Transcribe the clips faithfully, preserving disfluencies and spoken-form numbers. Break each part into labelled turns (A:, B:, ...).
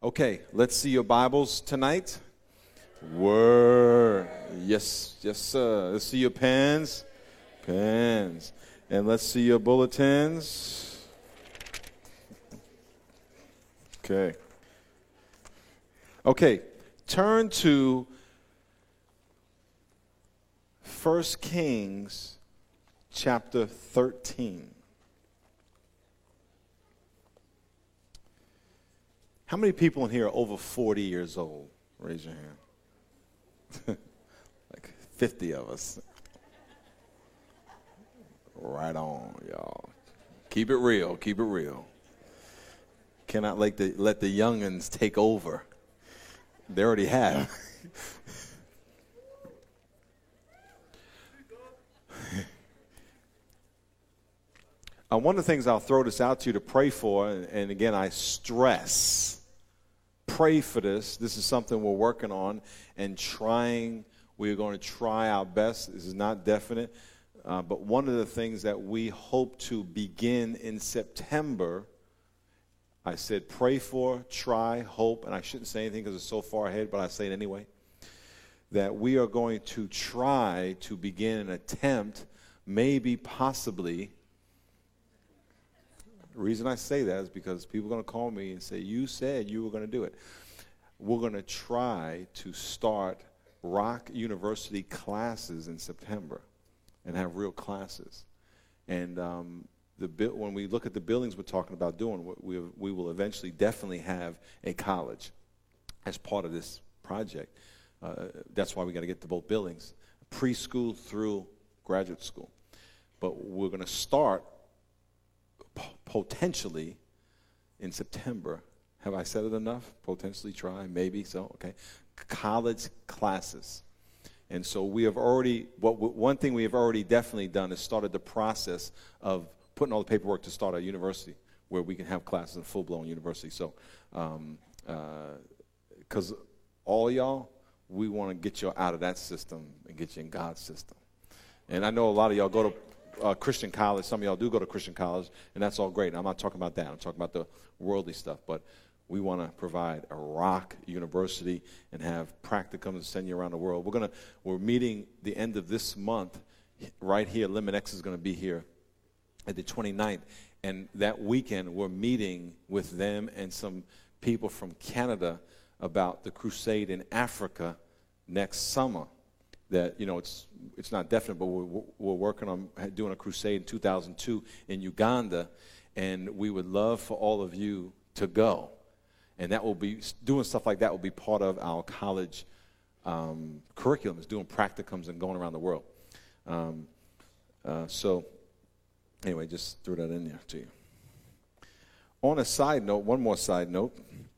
A: Okay, let's see your Bibles tonight. Word. Yes, yes, sir. Let's see your pens. Pens. And let's see your bulletins. Okay. Okay, turn to First Kings chapter thirteen. How many people in here are over forty years old? Raise your hand. Like fifty of us. Right on, y'all. Keep it real. Keep it real. Cannot let the, let the youngins take over. They already have. Uh, one of the things I'll throw this out to you to pray for, and, and again, I stress, pray for this. This is something we're working on and trying. We're going to try our best. This is not definite. Uh, but one of the things that we hope to begin in September, I said pray for, try, hope, and I shouldn't say anything because it's so far ahead, but I say it anyway, that we are going to try to begin an attempt, maybe possibly. The reason I say that is because people are going to call me and say, you said you were going to do it. We're going to try to start Rock University classes in September and have real classes. And um, the when we look at the buildings we're talking about doing, we, we will eventually definitely have a college as part of this project. Uh, that's why we got to get to both buildings, preschool through graduate school. But we're going to start potentially in September. Have I said it enough? Potentially try, maybe so, okay. College classes. And so we have already, what one thing we have already definitely done is started the process of putting all the paperwork to start our university where we can have classes in full-blown university. So, um, uh, because all y'all, we want to get you out of that system and get you in God's system. And I know a lot of y'all go to Uh, Christian college. Some of y'all do go to Christian college, and that's all great. I'm not talking about that. I'm talking about the worldly stuff. But we want to provide a rock university and have practicums and send you around the world. We're gonna we're meeting the end of this month right here. Liminex is going to be here at the twenty-ninth, and that weekend we're meeting with them and some people from Canada about the crusade in Africa next summer. That, you know, it's it's not definite, but we're, we're working on doing a crusade in two thousand two in Uganda, and we would love for all of you to go. And that will be, doing stuff like that will be part of our college um, curriculum, is doing practicums and going around the world. Um, uh, so, anyway, just threw that in there to you. On a side note, one more side note,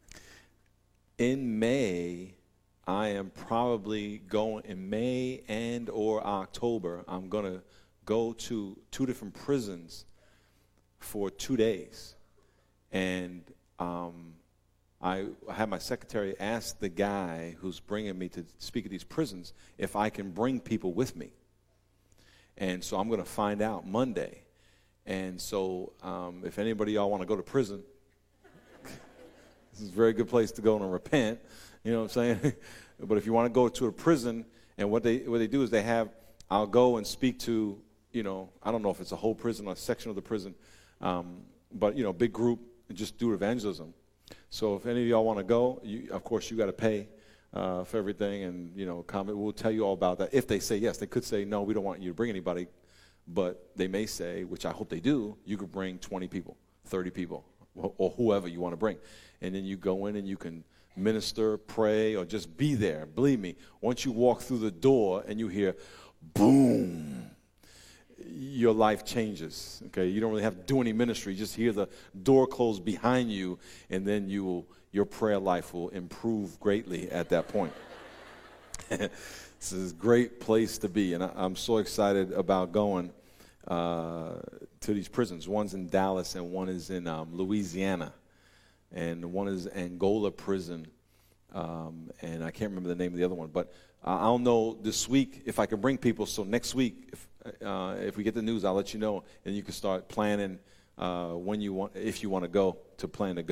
A: in May, I am probably going in May and or October. I'm going to go to two different prisons for two days. And um, I had my secretary ask the guy who's bringing me to speak at these prisons if I can bring people with me. And so I'm going to find out Monday. And so um, if anybody of y'all want to go to prison, this is a very good place to go and repent. You know what I'm saying? But if you want to go to a prison, and what they what they do is they have, I'll go and speak to, you know, I don't know if it's a whole prison or a section of the prison, um, but, you know, big group, and just do evangelism. So if any of y'all want to go, you, of course, you got to pay uh, for everything, and, you know, comment. We'll tell you all about that. If they say yes, they could say, no, we don't want you to bring anybody, but they may say, which I hope they do, you could bring twenty people, thirty people, or whoever you want to bring. And then you go in and you can minister, pray, or just be there. Believe me, once you walk through the door and you hear, boom, your life changes. Okay, you don't really have to do any ministry. You just hear the door close behind you, and then you will, your prayer life will improve greatly at that point. This is a great place to be, and I, I'm so excited about going uh, to these prisons. One's in Dallas, and one is in um, Louisiana. And one is Angola prison, um, and I can't remember the name of the other one. But uh, I'll know this week if I can bring people. So next week, if, uh, if we get the news, I'll let you know, and you can start planning uh, when you want, if you want to go, to plan to go.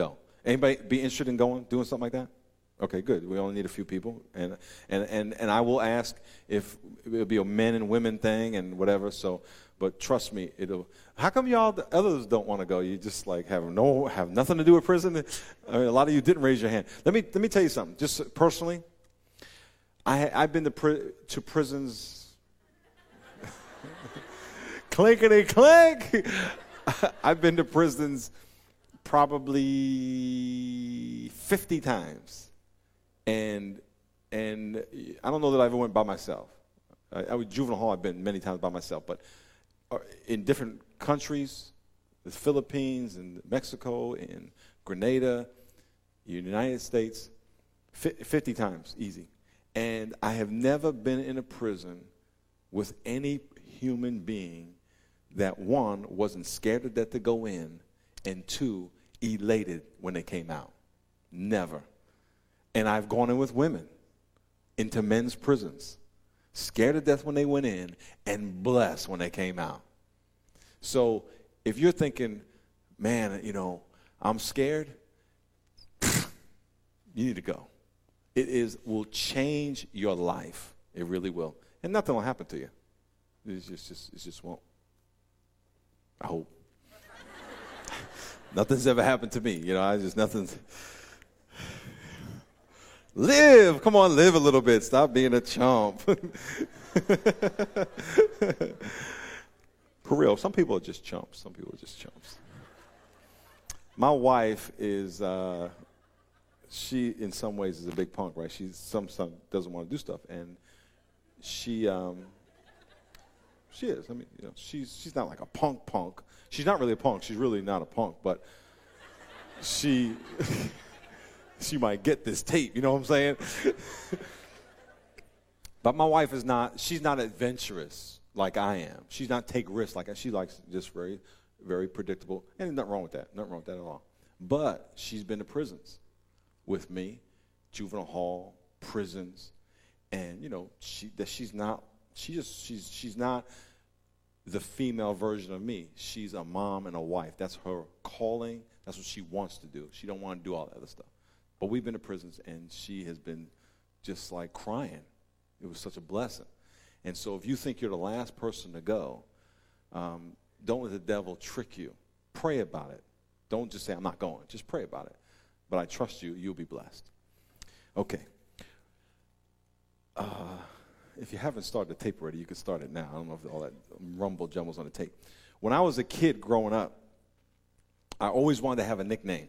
A: Anybody be interested in going, doing something like that? Okay, good. We only need a few people. And and, and, and I will ask if it'll be a men and women thing and whatever. So, but trust me, it'll. How come y'all, the others don't want to go? You just like have no, have nothing to do with prison? I mean, a lot of you didn't raise your hand. Let me, let me tell you something. Just personally, I, I've been to, pri- to prisons. Clinkety clink. I've been to prisons probably fifty times. And and I don't know that I ever went by myself. I, I was juvenile hall. I've been many times by myself, but in different countries, the Philippines and Mexico and Grenada, United States, fifty times, easy. And I have never been in a prison with any human being that, one, wasn't scared to death to go in, and two, elated when they came out. Never. And I've gone in with women into men's prisons, scared to death when they went in, and blessed when they came out. So if you're thinking, man, you know, I'm scared, you need to go. It is will change your life. It really will. And nothing will happen to you. It's just, just, it just won't. I hope. Nothing's ever happened to me. You know, I just, nothing's. Live. Come on, live a little bit. Stop being a chump. For real, some people are just chumps. Some people are just chumps. My wife is, uh, she in some ways is a big punk, right? She some, some doesn't want to do stuff. And she, um, she is. I mean, you know, she's, she's not like a punk punk. She's not really a punk. She's really not a punk, but she... she might get this tape, you know what I'm saying? But my wife is not, she's not adventurous like I am. She's not take risks like I, she likes just very, very predictable. And there's nothing wrong with that, nothing wrong with that at all. But she's been to prisons with me, juvenile hall, prisons, and you know, she that she's not, she just, she's, she's not the female version of me. She's a mom and a wife. That's her calling. That's what she wants to do. She don't want to do all that other stuff. But we've been to prisons, and she has been just like crying. It was such a blessing. And so if you think you're the last person to go, um, don't let the devil trick you. Pray about it. Don't just say, I'm not going. Just pray about it. But I trust you. You'll be blessed. Okay. Uh, if you haven't started the tape already, you can start it now. I don't know if all that rumble jumbles on the tape. When I was a kid growing up, I always wanted to have a nickname.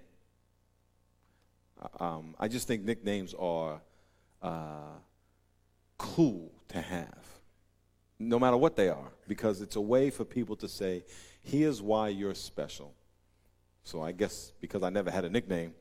A: Um, I just think nicknames are uh, cool to have, no matter what they are, because it's a way for people to say, here's why you're special. So I guess because I never had a nickname,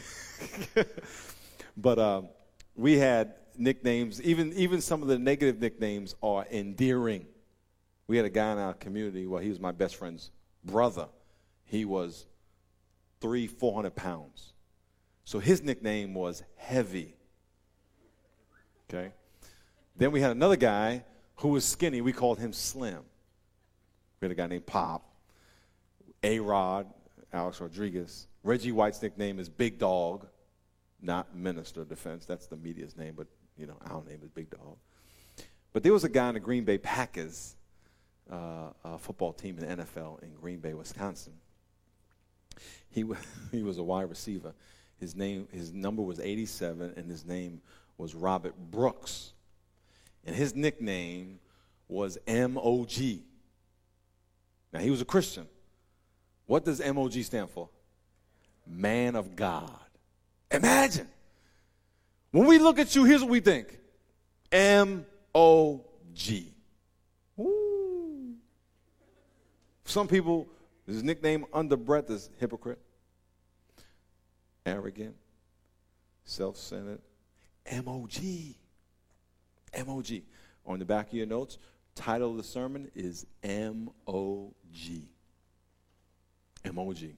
A: but um, we had nicknames, even, even some of the negative nicknames are endearing. We had a guy in our community, well, he was my best friend's brother. He was three, four hundred pounds. So his nickname was Heavy. Okay? Then we had another guy who was skinny. We called him Slim. We had a guy named Pop. A-Rod, Alex Rodriguez. Reggie White's nickname is Big Dog, not Minister of Defense. That's the media's name, but, you know, our name is Big Dog. But there was a guy in the Green Bay Packers uh, uh, football team in the N F L in Green Bay, Wisconsin. He, w- he was a wide receiver. His name, his number was eighty-seven, and his name was Robert Brooks. And his nickname was M O G. Now, he was a Christian. What does M O G stand for? Man of God. Imagine. When we look at you, here's what we think. M O G. Woo. Some people, his nickname under breath is hypocrite. Arrogant, self-centered, M O G. M O G. On the back of your notes, title of the sermon is M O G. M O G.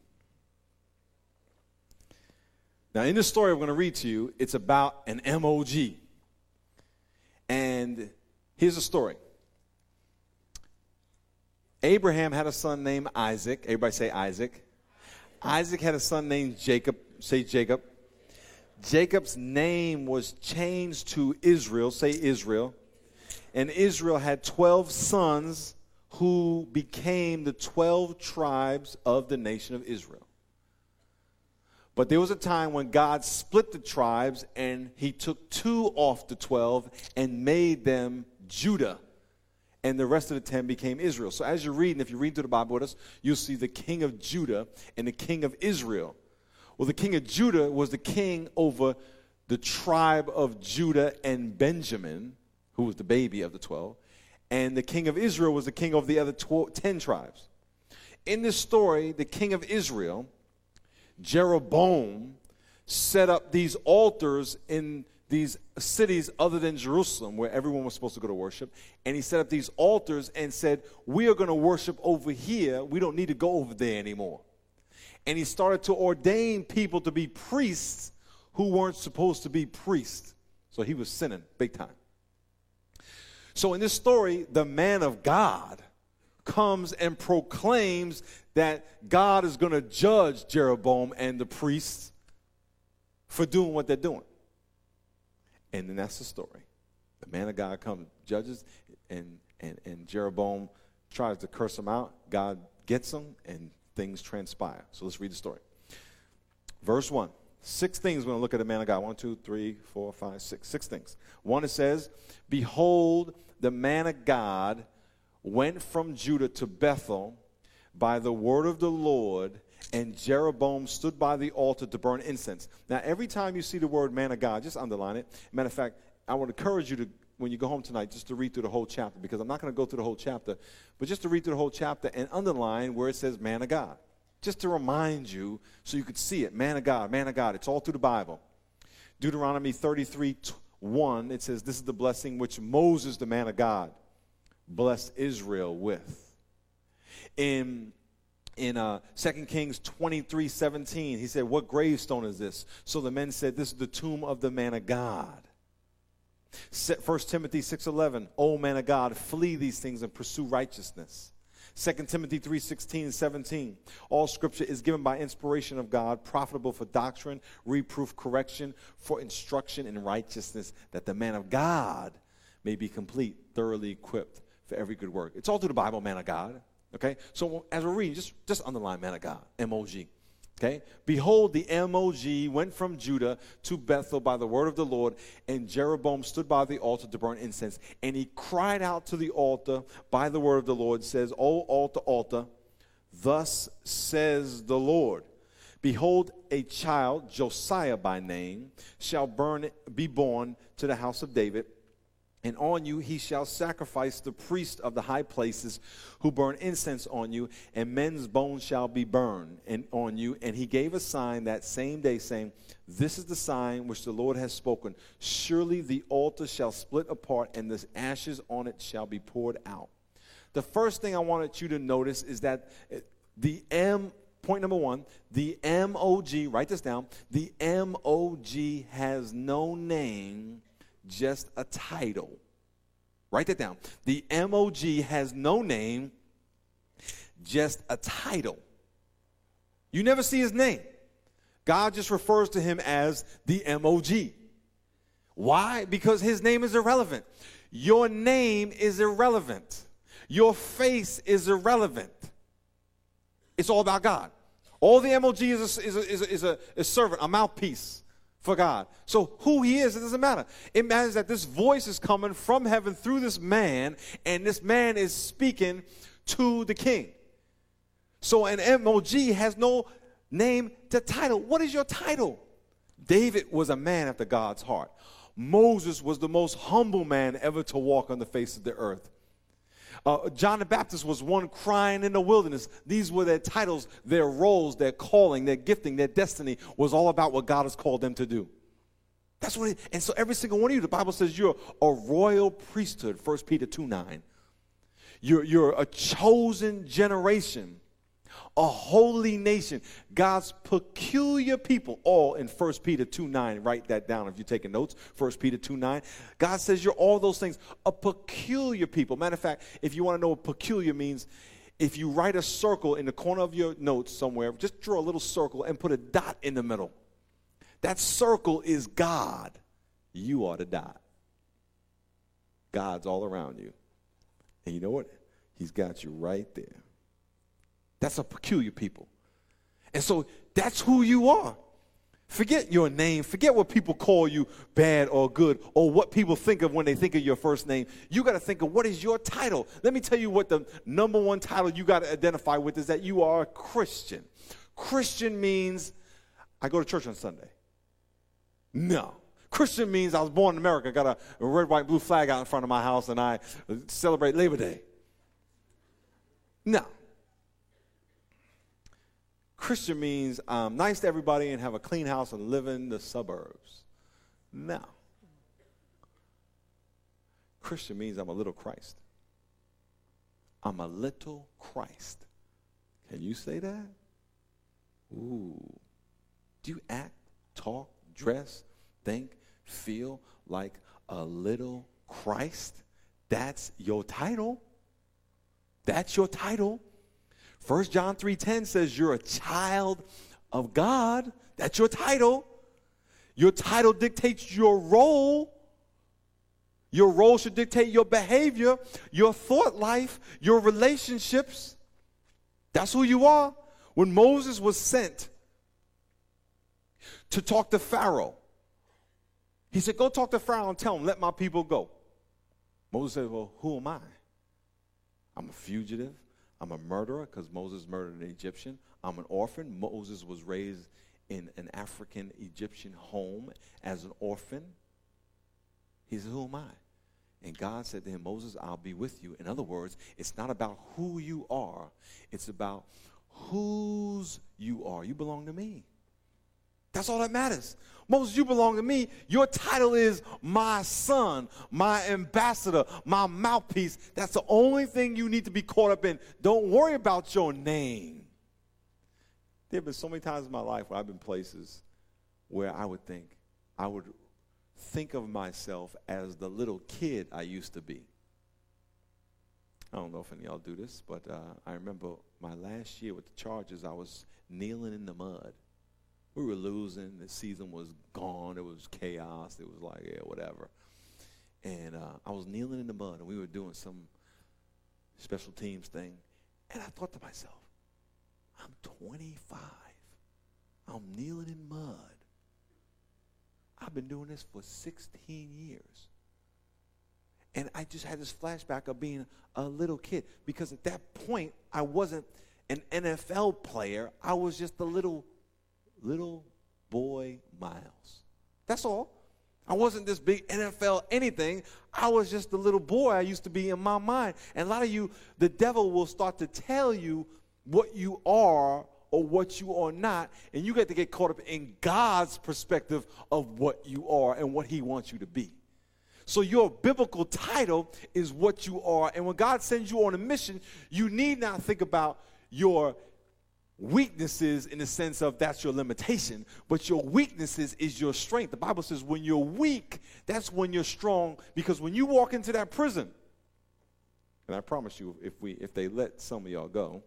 A: Now, in this story I'm going to read to you, it's about an M O G. And here's the story. Abraham had a son named Isaac. Everybody say Isaac. Isaac had a son named Jacob. say Jacob. Jacob's name was changed to Israel. Say Israel. And Israel had twelve sons who became the twelve tribes of the nation of Israel. But there was a time when God split the tribes, and he took two off the twelve and made them Judah. And the rest of the ten became Israel. So as you're reading, if you read through the Bible with us, you'll see the king of Judah and the king of Israel. Well, the king of Judah was the king over the tribe of Judah and Benjamin, who was the baby of the twelve. And the king of Israel was the king of the other twelve, ten tribes. In this story, the king of Israel, Jeroboam, set up these altars in these cities other than Jerusalem, where everyone was supposed to go to worship. And he set up these altars and said, we are going to worship over here. We don't need to go over there anymore. And he started to ordain people to be priests who weren't supposed to be priests. So he was sinning big time. So in this story, the man of God comes and proclaims that God is going to judge Jeroboam and the priests for doing what they're doing. And then that's the story. The man of God comes, judges, and, and, and Jeroboam tries to curse him out. God gets him, and things transpire. So let's read the story. Verse one. Six things we're going to look at the man of God. One, two, three, four, five, six. Six things. One, it says, behold, the man of God went from Judah to Bethel by the word of the Lord, and Jeroboam stood by the altar to burn incense. Now, every time you see the word man of God, just underline it. Matter of fact, I would encourage you to, when you go home tonight, just to read through the whole chapter, because I'm not going to go through the whole chapter, but just to read through the whole chapter and underline where it says man of God. Just to remind you so you could see it. Man of God, man of God. It's all through the Bible. Deuteronomy thirty-three one, it says, this is the blessing which Moses, the man of God, blessed Israel with. In In uh, Second Kings twenty-three seventeen, he said, what gravestone is this? So the men said, this is the tomb of the man of God. First Timothy six eleven, O man of God, flee these things and pursue righteousness. Second Timothy three sixteen and seventeen, all scripture is given by inspiration of God, profitable for doctrine, reproof, correction, for instruction in righteousness, that the man of God may be complete, thoroughly equipped for every good work. It's all through the Bible, man of God. Okay, so as we're reading, just, just underline man of God, M O G. Okay, behold, the M O G went from Judah to Bethel by the word of the Lord, and Jeroboam stood by the altar to burn incense. And he cried out to the altar by the word of the Lord, says, O altar, altar, thus says the Lord, behold, a child, Josiah by name, shall burn, be born to the house of David. And on you he shall sacrifice the priest of the high places who burn incense on you, and men's bones shall be burned and on you. And he gave a sign that same day, saying, this is the sign which the Lord has spoken. Surely the altar shall split apart, and the ashes on it shall be poured out. The first thing I wanted you to notice is that the M, point number one, the M O G, write this down, the M O G has no name, just a title. Write that down. The M O G has no name, just a title. You never see his name. God just refers to him as the M O G. Why? Because his name is irrelevant. Your name is irrelevant. Your face is irrelevant. It's all about God. All the M O G is a, is a, is a, is a, is a servant, a mouthpiece for God. So who he is, it doesn't matter. It matters that this voice is coming from heaven through this man, and this man is speaking to the king. So an M O G has no name to title. What is your title? David was a man after God's heart. Moses was the most humble man ever to walk on the face of the earth. Uh, John the Baptist was one crying in the wilderness. These were their titles, their roles, their calling, their gifting, their destiny was all about what God has called them to do. That's what it, and so every single one of you, the Bible says you're a royal priesthood, First Peter two nine. You're, you're a chosen generation, a holy nation, God's peculiar people, all in First Peter two nine. Write that down if you're taking notes, First Peter two nine. God says you're all those things, a peculiar people. Matter of fact, if you want to know what peculiar means, if you write a circle in the corner of your notes somewhere, just draw a little circle and put a dot in the middle. That circle is God. You are the dot. God's all around you. And you know what? He's got you right there. That's a peculiar people. And so that's who you are. Forget your name. Forget what people call you, bad or good, or what people think of when they think of your first name. You got to think of what is your title. Let me tell you what the number one title you got to identify with is that you are a Christian. Christian means I go to church on Sunday. No. Christian means I was born in America, got a, a red, white, blue flag out in front of my house, and I celebrate Labor Day. No. Christian means I'm nice to everybody and have a clean house and live in the suburbs. No. Christian means I'm a little Christ. I'm a little Christ. Can you say that? Ooh. Do you act, talk, dress, think, feel like a little Christ? That's your title. That's your title. First John three ten says you're a child of God. That's your title. Your title dictates your role. Your role should dictate your behavior, your thought life, your relationships. That's who you are. When Moses was sent to talk to Pharaoh, he said, go talk to Pharaoh and tell him, let my people go. Moses said, well, who am I? I'm a fugitive. I'm a murderer because Moses murdered an Egyptian. I'm an orphan. Moses was raised in an African Egyptian home as an orphan. He said, who am I? And God said to him, Moses, I'll be with you. In other words, it's not about who you are. It's about whose you are. You belong to me. That's all that matters. Moses, you belong to me. Your title is my son, my ambassador, my mouthpiece. That's the only thing you need to be caught up in. Don't worry about your name. There have been so many times in my life where I've been places where I would think, I would think of myself as the little kid I used to be. I don't know if any of y'all do this, but uh, I remember my last year with the Chargers, I was kneeling in the mud. We were losing. The season was gone. It was chaos. It was like, yeah, whatever. And uh, I was kneeling in the mud, and we were doing some special teams thing. And I thought to myself, I'm twenty-five. I'm kneeling in mud. I've been doing this for sixteen years. And I just had this flashback of being a little kid. Because at that point, I wasn't an N F L player. I was just a little Little boy Miles. That's all. I wasn't this big N F L anything. I was just the little boy I used to be in my mind. And a lot of you, the devil will start to tell you what you are or what you are not. And you get to get caught up in God's perspective of what you are and what he wants you to be. So your biblical title is what you are. And when God sends you on a mission, you need not think about your weaknesses in the sense of that's your limitation, but your weaknesses is your strength. The Bible says when you're weak, that's when you're strong, because when you walk into that prison, and I promise you, if we if they let some of y'all go,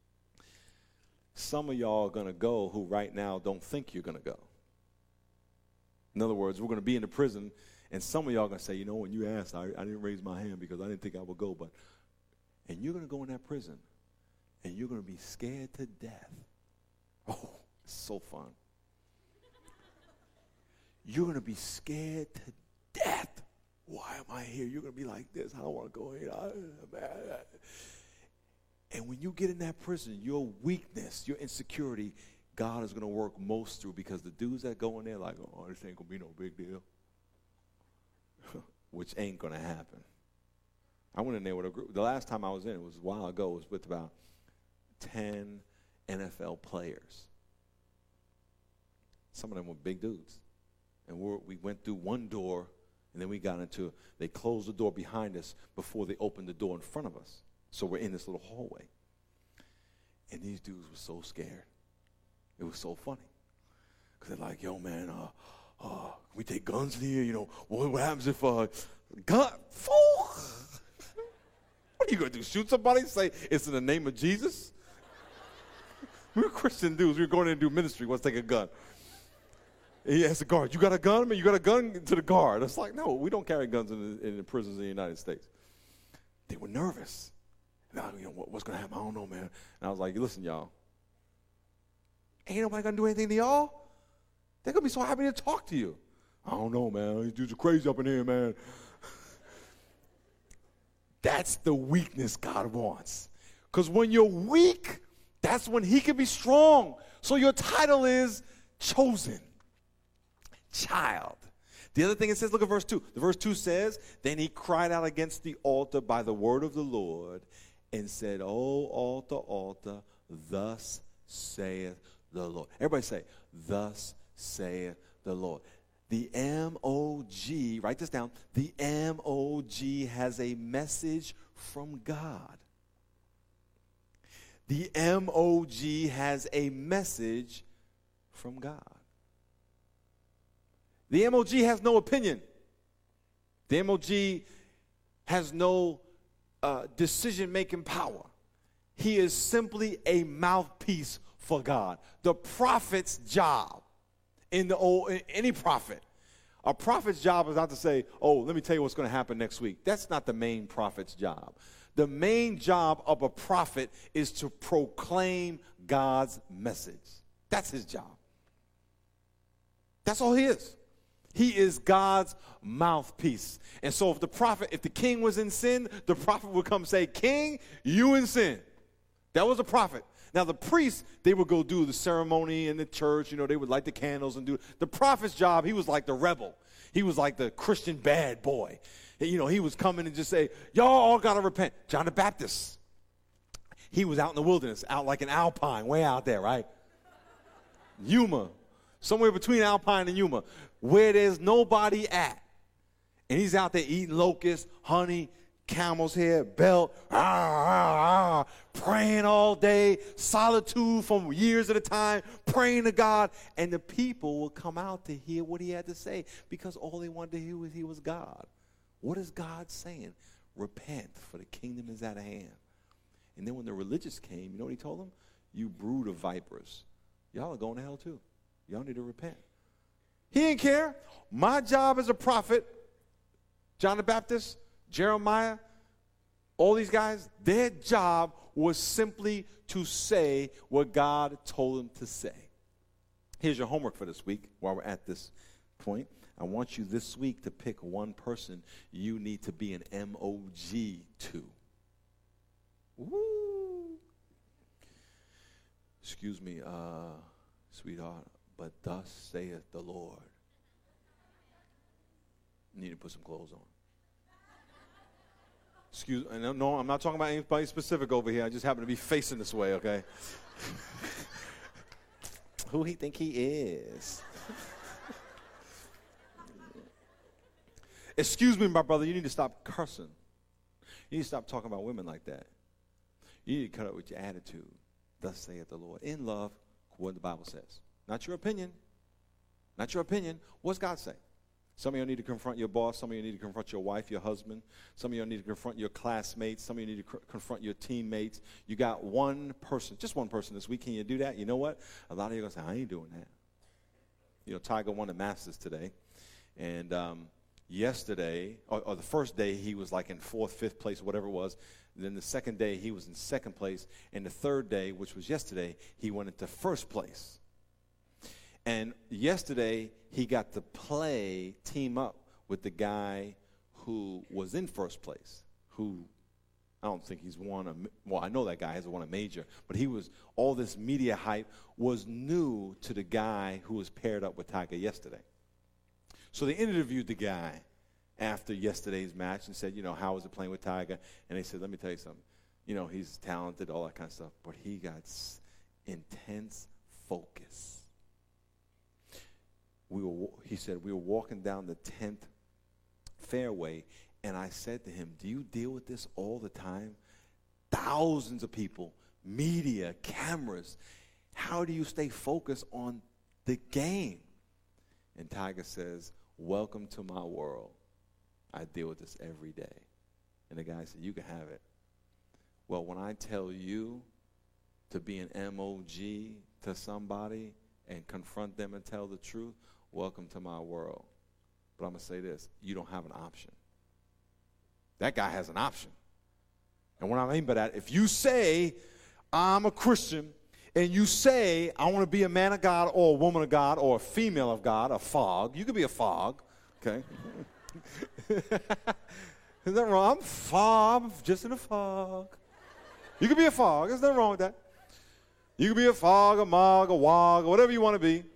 A: some of y'all are going to go who right now don't think you're going to go. In other words, we're going to be in the prison, and some of y'all are going to say, you know, when you asked, I, I didn't raise my hand because I didn't think I would go, but, and you're going to go in that prison. And you're going to be scared to death. Oh, it's so fun. You're going to be scared to death. Why am I here? You're going to be like this. I don't want to go here. And when you get in that prison, your weakness, your insecurity, God is going to work most through, because the dudes that go in there like, oh, this ain't going to be no big deal. Which ain't going to happen. I went in there with a group. The last time I was in, it was a while ago, it was with about ten N F L players. Some of them were big dudes. And we're, we went through one door, and then we got into, they closed the door behind us before they opened the door in front of us. So we're in this little hallway. And these dudes were so scared. It was so funny. Because they're like, yo, man, uh, uh, we take guns in here, you know, what, what happens if, uh, gun, fool? What are you going to do, shoot somebody, say it's in the name of Jesus? We were Christian dudes. We were going in to do ministry. Let's take a gun. He asked the guard, you got a gun? Man, you got a gun? To the guard. It's like, no, we don't carry guns in the, in the prisons in the United States. They were nervous. Now, you know, what, what's going to happen? I don't know, man. And I was like, listen, y'all. Ain't nobody going to do anything to y'all. They're going to be so happy to talk to you. I don't know, man. These dudes are crazy up in here, man. That's the weakness God wants. Because when you're weak, that's when he can be strong. So your title is chosen. Child. The other thing it says, look at verse two. The verse two says, then he cried out against the altar by the word of the Lord and said, O altar, altar, thus saith the Lord. Everybody say, thus saith the Lord. The M O G, write this down, the M O G has a message from God. The M O G has a message from God. The M O G has no opinion. The M O G has no uh, decision-making power. He is simply a mouthpiece for God. The prophet's job in the old, in any prophet, a prophet's job is not to say, oh, let me tell you what's going to happen next week. That's not the main prophet's job. The main job of a prophet is to proclaim God's message. That's his job. That's all he is. He is God's mouthpiece. And so if the prophet, if the king was in sin, the prophet would come say, King, you in sin. That was a prophet. Now the priests, they would go do the ceremony in the church. You know, they would light the candles and do. The prophet's job, he was like the rebel. He was like the Christian bad boy. You know, he was coming and just say, y'all all got to repent. John the Baptist, he was out in the wilderness, out like an alpine, way out there, right? Yuma, somewhere between Alpine and Yuma, where there's nobody at. And he's out there eating locusts, honey, camel's hair, belt, ah, ah, ah, praying all day, solitude from years at a time, praying to God. And the people will come out to hear what he had to say because all they wanted to hear was he was God. What is God saying? Repent, for the kingdom is at hand. And then when the religious came, you know what he told them? You brood of vipers. Y'all are going to hell too. Y'all need to repent. He didn't care. My job as a prophet, John the Baptist, Jeremiah, all these guys, their job was simply to say what God told them to say. Here's your homework for this week while we're at this point. I want you this week to pick one person you need to be an M O G to. Woo! Excuse me, uh, sweetheart, but thus saith the Lord. You need to put some clothes on. Excuse me, no, I'm not talking about anybody specific over here. I just happen to be facing this way, okay? Who he think he is? Excuse me, my brother, you need to stop cursing. You need to stop talking about women like that. You need to cut out with your attitude. Thus saith the Lord. In love, what the Bible says. Not your opinion. Not your opinion. What's God say? Some of you need to confront your boss. Some of you need to confront your wife, your husband. Some of you need to confront your classmates. Some of you need to cr- confront your teammates. You got one person, just one person this week. Can you do that? You know what? A lot of you are going to say, I ain't doing that. You know, Tiger won the Masters today. And um, yesterday, or, or the first day, he was like in fourth, fifth place, whatever it was. And then the second day, he was in second place. And the third day, which was yesterday, he went into first place. And yesterday, he got to play, team up with the guy who was in first place, who I don't think he's won a, well, I know that guy hasn't won a major, but he was, all this media hype was new to the guy who was paired up with Tiger yesterday. So they interviewed the guy after yesterday's match and said, you know, how was it playing with Tiger? And they said, let me tell you something. You know, he's talented, all that kind of stuff, but he got s- intense focus. We were, he said, we were walking down the tenth fairway, and I said to him, do you deal with this all the time? Thousands of people, media, cameras. How do you stay focused on the game? And Tiger says, welcome to my world. I deal with this every day. And the guy said, you can have it. Well, when I tell you to be an M O G to somebody and confront them and tell the truth, welcome to my world. But I'm going to say this, you don't have an option. That guy has an option. And what I mean by that, if you say, I'm a Christian, and you say, I want to be a man of God or a woman of God or a female of God, a fog. You could be a fog, okay? Is that wrong? I'm fog, I'm just in a fog. You could be a fog. There's nothing wrong with that. You could be a fog, a mog, a wog, or whatever you want to be.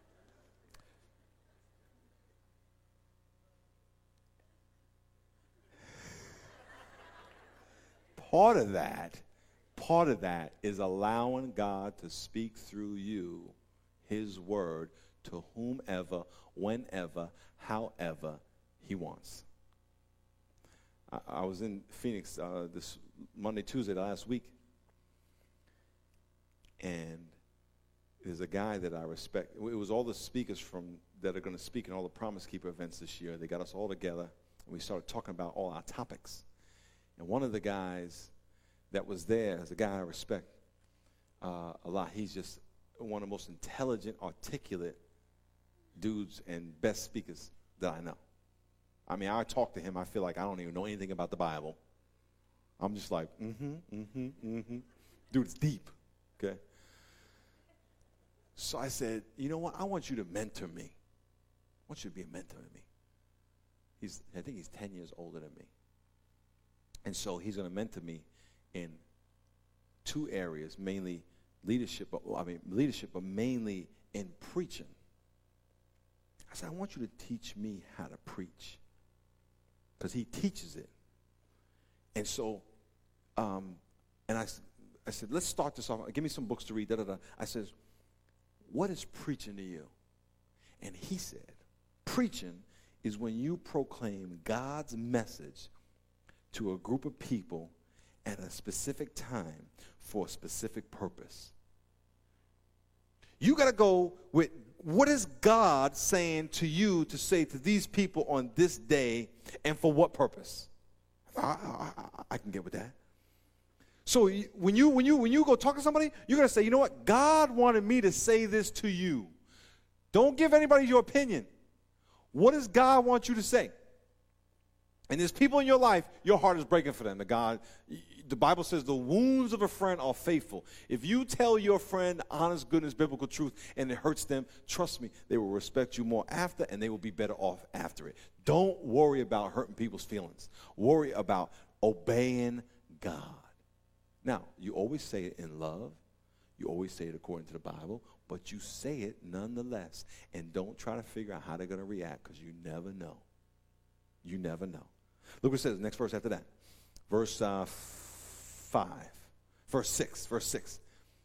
A: Part of that Part of that is allowing God to speak through you, his word, to whomever, whenever, however he wants. I, I was in Phoenix uh, this Monday, Tuesday, last week, and there's a guy that I respect. It was all the speakers from that are going to speak in all the Promise Keeper events this year. They got us all together, and we started talking about all our topics. And one of the guys that was there is a guy I respect uh, a lot. He's just one of the most intelligent, articulate dudes and best speakers that I know. I mean, I talk to him, I feel like I don't even know anything about the Bible. I'm just like, mm-hmm, mm-hmm, mm-hmm. Dude, it's deep, okay? So I said, you know what? I want you to mentor me. I want you to be a mentor to me. He's, I think he's ten years older than me. And so he's going to mentor me in two areas, mainly leadership, but, I mean leadership, but mainly in preaching. I said, I want you to teach me how to preach, because he teaches it. And so, um, and I, I said, let's start this off. Give me some books to read. Da, da, da. I said, what is preaching to you? And he said, preaching is when you proclaim God's message to a group of people at a specific time for a specific purpose. You got to go with, what is God saying to you to say to these people on this day, and for what purpose? I, I, I can get with that. So when you when you when you go talk to somebody, you're going to say, you know what? God wanted me to say this to you. Don't give anybody your opinion. What does God want you to say? And there's people in your life, your heart is breaking for them. The God, the Bible says the wounds of a friend are faithful. If you tell your friend honest, goodness, biblical truth, and it hurts them, trust me, they will respect you more after, and they will be better off after it. Don't worry about hurting people's feelings. Worry about obeying God. Now, you always say it in love. You always say it according to the Bible, but you say it nonetheless. And don't try to figure out how they're going to react, because you never know. You never know. Look what it says, next verse after that. Verse uh, five. Verse six. Verse six.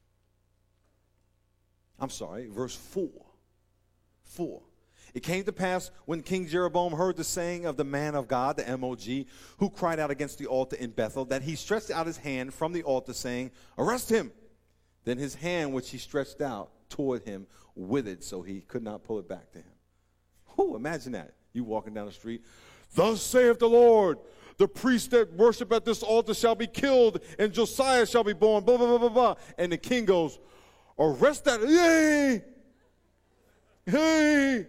A: I'm sorry, verse four. Four. It came to pass when King Jeroboam heard the saying of the man of God, the M O G, who cried out against the altar in Bethel, that he stretched out his hand from the altar, saying, arrest him. Then his hand, which he stretched out toward him, withered, so he could not pull it back to him. Whew, imagine that. You walking down the street. Thus saith the Lord, the priests that worship at this altar shall be killed, and Josiah shall be born, blah, blah, blah, blah, blah. And the king goes, arrest that, hey, hey.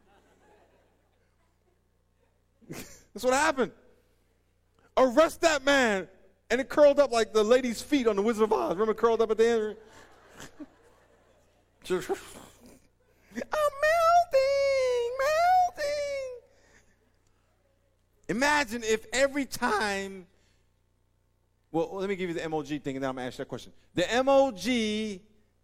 A: That's what happened. Arrest that man. And it curled up like the lady's feet on the Wizard of Oz. Remember it curled up at the end? I'm melting, melting. Imagine if every time, well, let me give you the M O G thing, and then I'm going to ask you that question. The M O G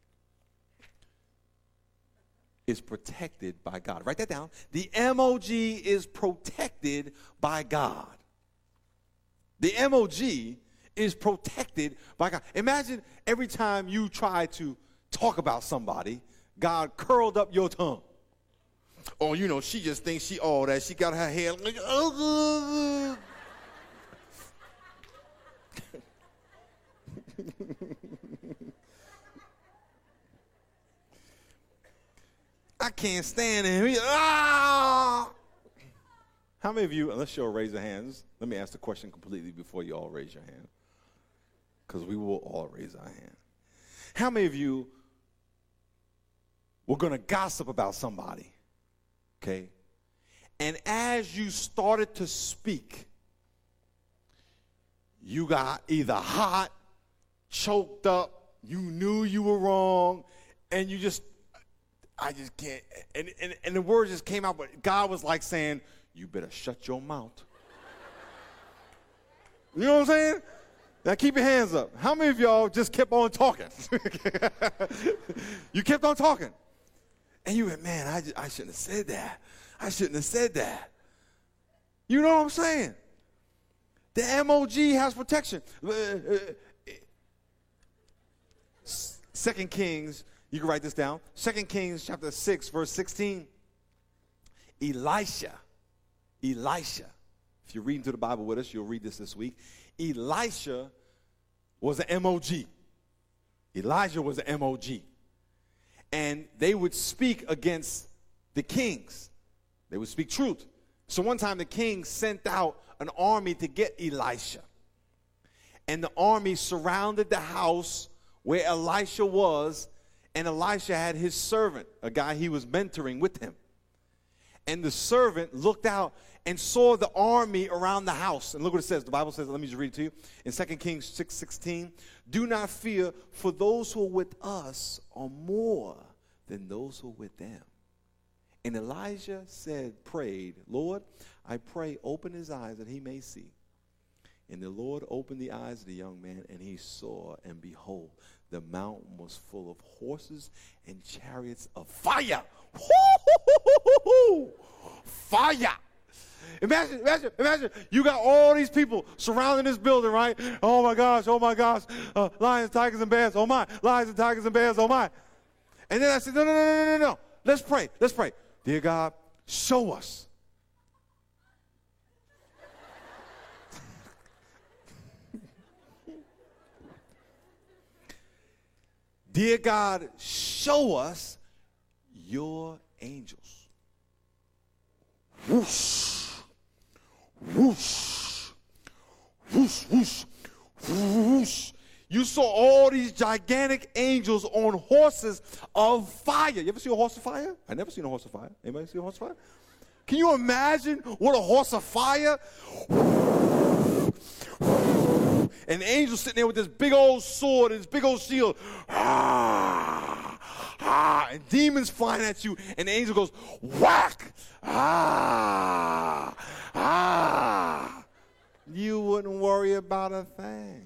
A: is protected by God. Write that down. The M O G is protected by God. The M O G is protected by God. Imagine every time you try to talk about somebody, God curled up your tongue. Oh, you know, she just thinks she all that. She got her hair like, oh. I can't stand him. Ah! How many of you, unless you'll raise your hands, let me ask the question completely before you all raise your hand, because we will all raise our hand. How many of you were going to gossip about somebody Okay? And as you started to speak, you got either hot, choked up, you knew you were wrong, and you just, I just can't, and, and, and the words just came out, but God was like saying, you better shut your mouth. You know what I'm saying? Now keep your hands up. How many of y'all just kept on talking? You kept on talking. And you went, man, I, just, I shouldn't have said that. I shouldn't have said that. You know what I'm saying? The M O G has protection. Second Kings, you can write this down. Second Kings chapter six, verse sixteen. Elisha, Elisha. If you're reading through the Bible with us, you'll read this this week. Elisha was an M O G. Elijah was an M O G. And they would speak against the kings. They would speak truth. So one time the king sent out an army to get Elisha. And the army surrounded the house where Elisha was, and Elisha had his servant, a guy he was mentoring with him. And the servant looked out and saw the army around the house. And look what it says. The Bible says, let me just read it to you. In Second Kings six sixteen, do not fear, for those who are with us are more than those who are with them. And Elijah said, prayed, Lord, I pray, open his eyes that he may see. And the Lord opened the eyes of the young man, and he saw, and behold, the mountain was full of horses and chariots of fire. Fire. Imagine, imagine, imagine, you got all these people surrounding this building, right? Oh my gosh, oh my gosh, uh, lions, tigers, and bears, oh my, lions and tigers and bears, oh my. And then I said, no, no, no, no, no, no, let's pray, let's pray. Dear God, show us. Dear God, show us your angels. Whoosh, whoosh, whoosh, whoosh, whoosh. You saw all these gigantic angels on horses of fire. You ever see a horse of fire? I never seen a horse of fire. Anybody see a horse of fire? Can you imagine what a horse of fire? And the angel sitting there with this big old sword and this big old shield. Ah, ah, and demons flying at you. And the angel goes, whack. Ah, ah. You wouldn't worry about a thing.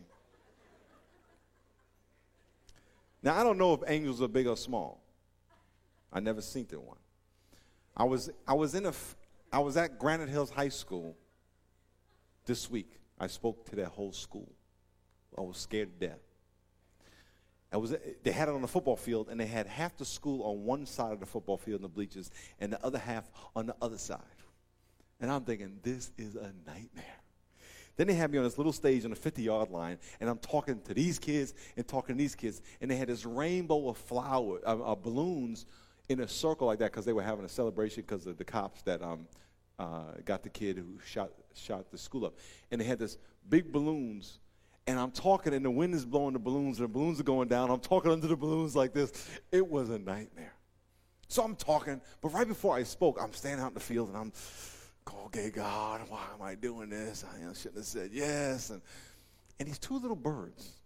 A: Now, I don't know if angels are big or small. I never seen there one. I was, I was in a, I was at Granite Hills High School this week. I spoke to their whole school. I was scared to death. I was, they had it on the football field, and they had half the school on one side of the football field in the bleachers, and the other half on the other side. And I'm thinking, this is a nightmare. Then they had me on this little stage on the fifty-yard line, and I'm talking to these kids and talking to these kids, and they had this rainbow of flowers, uh, uh, balloons in a circle like that because they were having a celebration because of the cops that um, uh, got the kid who shot shot the school up. And they had this big balloons, and I'm talking, and the wind is blowing the balloons, and the balloons are going down. I'm talking under the balloons like this. It was a nightmare. So I'm talking, but right before I spoke, I'm standing out in the field, and I'm, okay, God, why am I doing this? I you know, shouldn't have said yes. And, and these two little birds,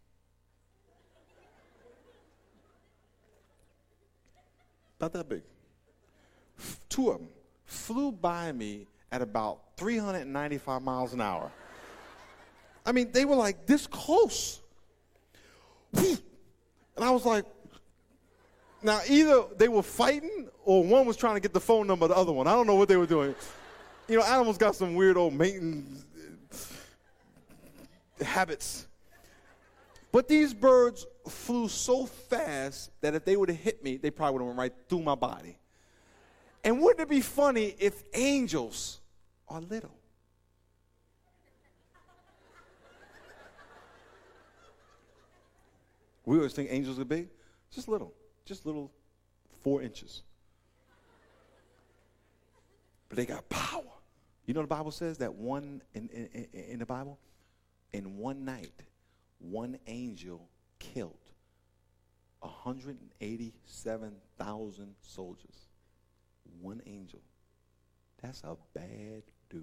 A: about that big, two of them flew by me at about three hundred ninety-five miles an hour. I mean, they were like this close. And I was like, now either they were fighting or one was trying to get the phone number of the other one. I don't know what they were doing. You know, animals got some weird old mating habits. But these birds flew so fast that if they would have hit me, they probably would have went right through my body. And wouldn't it be funny if angels are little? We always think angels are big. Just little. Just little four inches. But they got power. You know the Bible says that one, in, in, in the Bible, in one night, one angel killed one hundred eighty-seven thousand soldiers. One angel. That's a bad dude.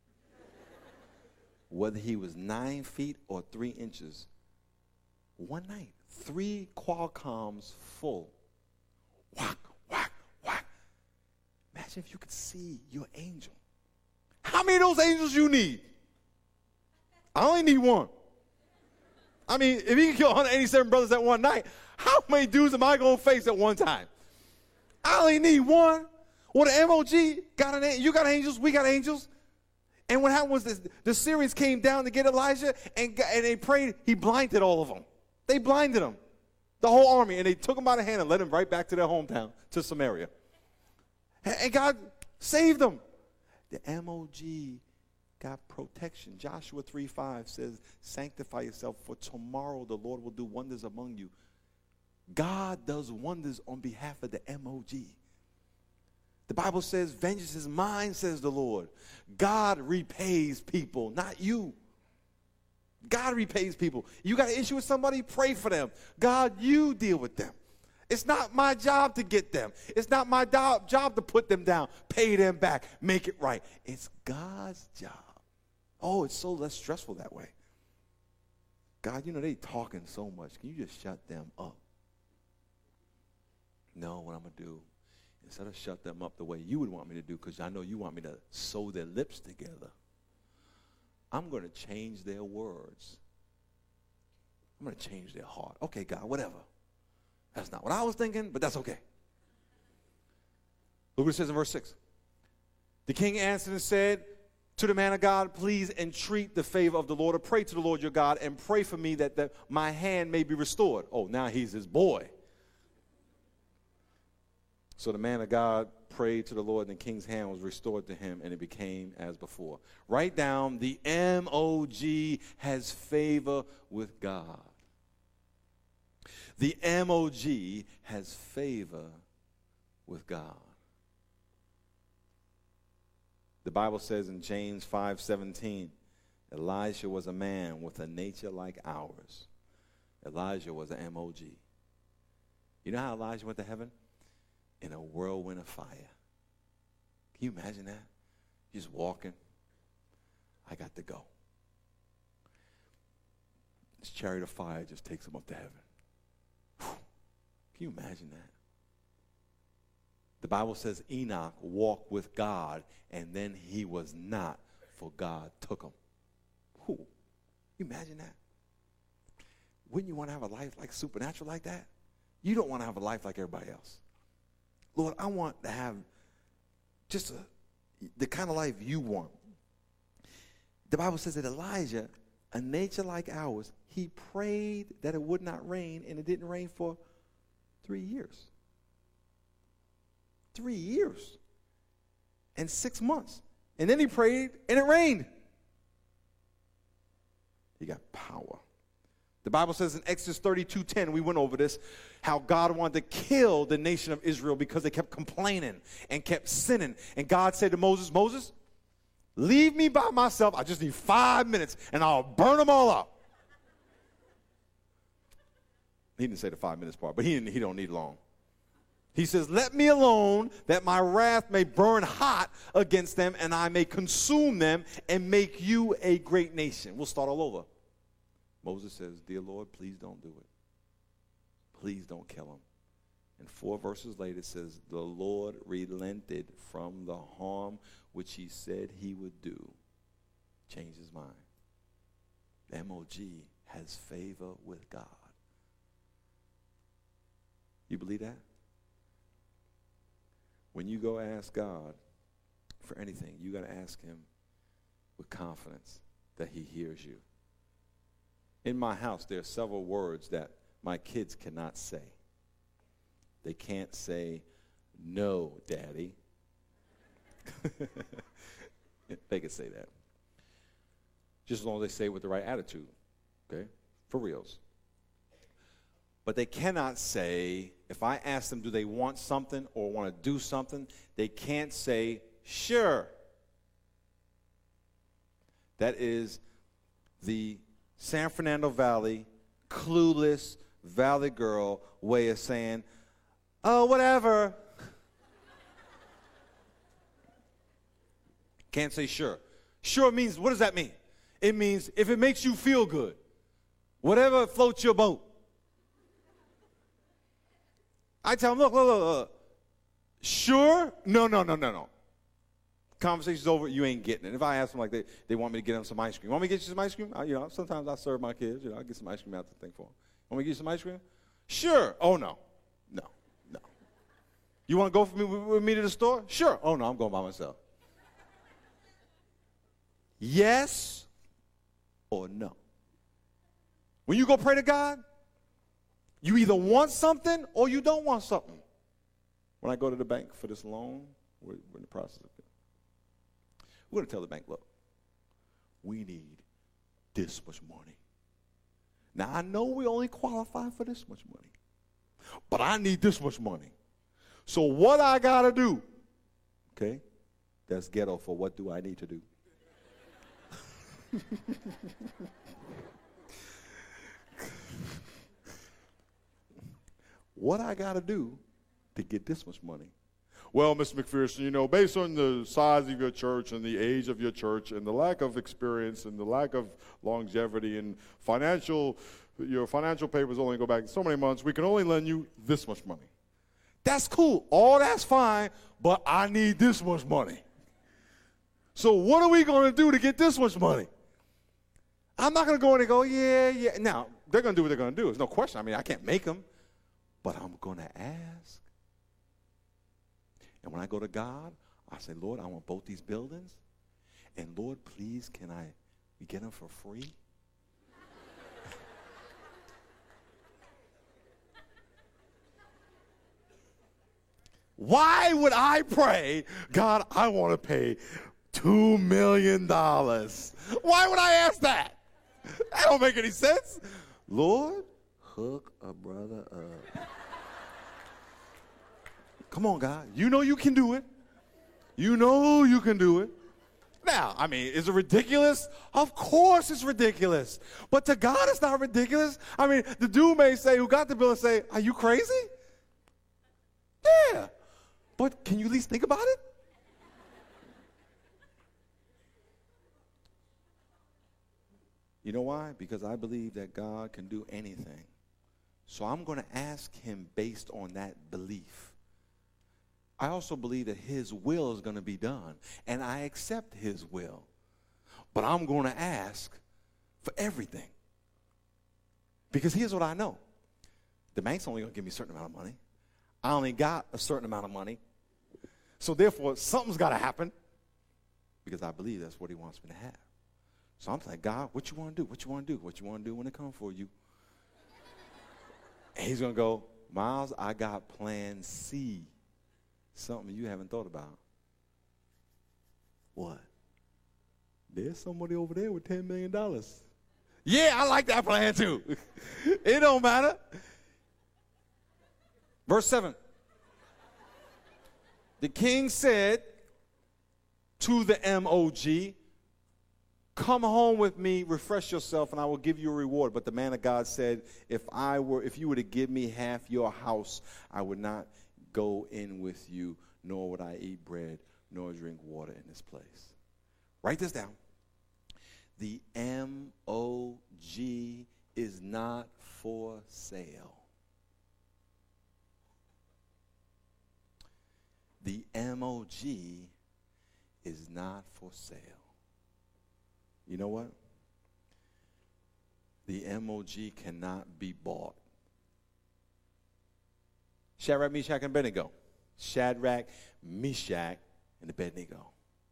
A: Whether he was nine feet or three inches, one night, three Qualcomms full. Whack, whack, whack. Imagine if you could see your angel. How many of those angels you need? I only need one. I mean, if he can kill one hundred eighty-seven brothers at one night, how many dudes am I going to face at one time? I only need one. Well, the M O G got an you got angels, we got angels. And what happened was this, the Syrians came down to get Elijah, and, and they prayed. He blinded all of them. They blinded them, the whole army, and they took him by the hand and led him right back to their hometown, to Samaria. And, and God saved them. The M O G got protection. Joshua three five says, sanctify yourself, for tomorrow the Lord will do wonders among you. God does wonders on behalf of the M O G. The Bible says, vengeance is mine, says the Lord. God repays people, not you. God repays people. You got an issue with somebody, pray for them. God, you deal with them. It's not my job to get them. It's not my do- job to put them down, pay them back, make it right. It's God's job. Oh, it's so less stressful that way. God, you know, they talking so much. Can you just shut them up? No, what I'm going to do, instead of shut them up the way you would want me to do, because I know you want me to sew their lips together, I'm going to change their words. I'm going to change their heart. Okay, God, whatever. That's not what I was thinking, but that's okay. Look what it says in verse six. The king answered and said to the man of God, please entreat the favor of the Lord, or pray to the Lord your God, and pray for me that the, my hand may be restored. Oh, now he's his boy. So the man of God prayed to the Lord, and the king's hand was restored to him, and it became as before. Write down, the M O G has favor with God. The M O G has favor with God. The Bible says in James five seventeen, Elijah was a man with a nature like ours. Elijah was an M O G. You know how Elijah went to heaven? In a whirlwind of fire. Can you imagine that? He's walking. I got to go. This chariot of fire just takes him up to heaven. Whew. Can you imagine that? The Bible says Enoch walked with God, and then he was not, for God took him. Whew. Can you imagine that? Wouldn't you want to have a life like supernatural like that? You don't want to have a life like everybody else. Lord, I want to have just a, the kind of life you want. The Bible says that Elijah, a nature like ours, he prayed that it would not rain, and it didn't rain for three years. Three years and six months. And then he prayed, and it rained. He got power. The Bible says in Exodus thirty-two ten, we went over this, how God wanted to kill the nation of Israel because they kept complaining and kept sinning. And God said to Moses, Moses, leave me by myself. I just need five minutes, and I'll burn them all up. He didn't say the five minutes part, but he, didn't, he don't need long. He says, let me alone, that my wrath may burn hot against them, and I may consume them and make you a great nation. We'll start all over. Moses says, dear Lord, please don't do it. Please don't kill him. And four verses later it says, the Lord relented from the harm which he said he would do. Changed his mind. M O G has favor with God. You believe that? When you go ask God for anything, you got to ask him with confidence that he hears you. In my house, there are several words that my kids cannot say. They can't say, no, Daddy. They can say that. Just as long as they say it with the right attitude, okay? For reals. But they cannot say, if I ask them, do they want something or want to do something, they can't say, sure. That is the San Fernando Valley, clueless Valley girl way of saying, oh, whatever. Can't say sure. Sure means, what does that mean? It means if it makes you feel good, whatever floats your boat. I tell them, look, look, look, look. Sure? No, no, no, no, no. Conversation's over, you ain't getting it. If I ask them like they, they want me to get them some ice cream. Want me to get you some ice cream? I, you know, sometimes I serve my kids. You know, I get some ice cream out the thing for them. Want me to get you some ice cream? Sure. Oh, no. No, no. You want to go for me, with, with me to the store? Sure. Oh, no, I'm going by myself. Yes or no? When you go pray to God, you either want something or you don't want something. When I go to the bank for this loan, we're, we're in the process of it. We're going to tell the bank, look, we need this much money. Now, I know we only qualify for this much money, but I need this much money. So what I got to do, okay, that's ghetto for what do I need to do. What I got to do to get this much money? Well, Mister McPherson, you know, based on the size of your church and the age of your church and the lack of experience and the lack of longevity and financial, your financial papers only go back so many months, we can only lend you this much money. That's cool. All that's fine, but I need this much money. So what are we going to do to get this much money? I'm not going to go in and go, yeah, yeah. Now, they're going to do what they're going to do. There's no question. I mean, I can't make them. But I'm going to ask. And when I go to God, I say, Lord, I want both these buildings. And Lord, please, can I we get them for free? Why would I pray, God, I want to pay two million dollars? Why would I ask that? That don't make any sense. Lord, hook a brother up. Come on, God. You know you can do it. You know you can do it. Now, I mean, is it ridiculous? Of course it's ridiculous. But to God, it's not ridiculous. I mean, the dude may say, who got the bill, and say, are you crazy? Yeah. But can you at least think about it? You know why? Because I believe that God can do anything. So I'm going to ask him based on that belief. I also believe that his will is going to be done, and I accept his will. But I'm going to ask for everything. Because here's what I know. The bank's only going to give me a certain amount of money. I only got a certain amount of money. So therefore, something's got to happen because I believe that's what he wants me to have. So I'm like, God, what you want to do? What you want to do? What you want to do when it comes for you? And he's going to go, Miles, I got plan C. Something you haven't thought about. What? There's somebody over there with ten million dollars. Yeah, I like that plan too. It don't matter. Verse seven. The king said to the M O G, come home with me, refresh yourself, and I will give you a reward. But the man of God said, if I were, if you were to give me half your house, I would not go in with you, nor would I eat bread, nor drink water in this place. Write this down. The M O G is not for sale. The M O G is not for sale. You know what? The M O G cannot be bought. Shadrach, Meshach, and Abednego. Shadrach, Meshach, and Abednego.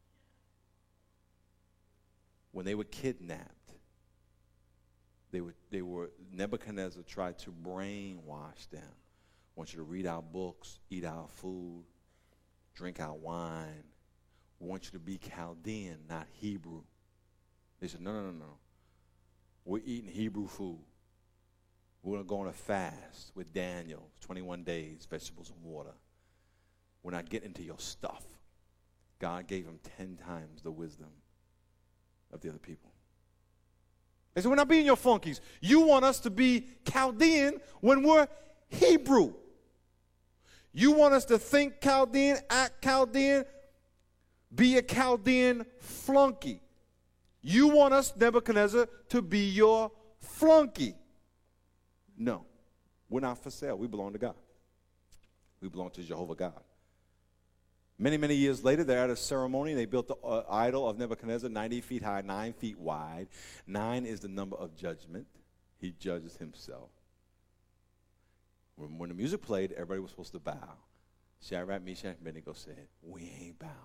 A: When they were kidnapped, they were, they were, Nebuchadnezzar tried to brainwash them. I want you to read our books, eat our food, drink our wine. We want you to be Chaldean, not Hebrew. They said, no, no, no, no. We're eating Hebrew food. We're going to go on a fast with Daniel, twenty-one days, vegetables and water. We're not getting into your stuff. God gave him ten times the wisdom of the other people. They said, we're not being your flunkies. You want us to be Chaldean when we're Hebrew. You want us to think Chaldean, act Chaldean, be a Chaldean flunky. You want us, Nebuchadnezzar, to be your flunky. No, we're not for sale. We belong to God. We belong to Jehovah God. Many, many years later, they're at a ceremony. They built the uh, idol of Nebuchadnezzar, ninety feet high, nine feet wide. Nine is the number of judgment. He judges himself. When, when the music played, everybody was supposed to bow. Shadrach, Meshach, and Abednego said, we ain't bowing.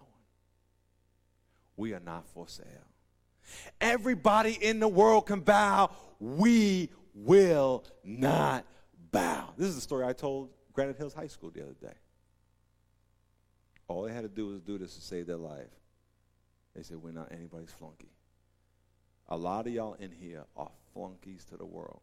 A: We are not for sale. Everybody in the world can bow. We will not bow. This is the story I told Granite Hills High School the other day. All they had to do was do this to save their life. They said, we're not anybody's flunky. A lot of y'all in here are flunkies to the world.